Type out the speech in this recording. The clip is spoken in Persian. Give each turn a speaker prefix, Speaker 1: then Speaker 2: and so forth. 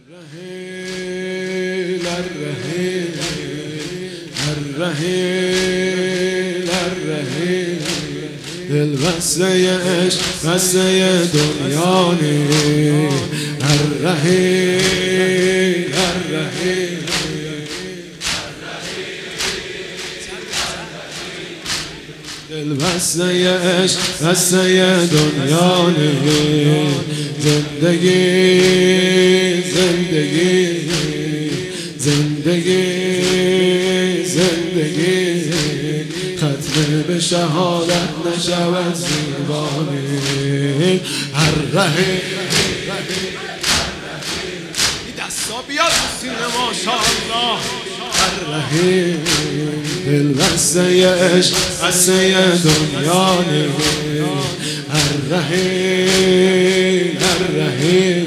Speaker 1: الرحیل الرحیل الرحیل الرحیل دل بسته عشق بسته دنیا نی الرحیل الرحیل دل بسته عشق بسته دنیا نی زندگی زندگی زندگی زندگی ختم به شهادت نشود زیبانی الرحیل این دستا بیاد سینه ماشاءالله الرحیل دل بسته عشق بسته دنیا نی الرحیل الرحیل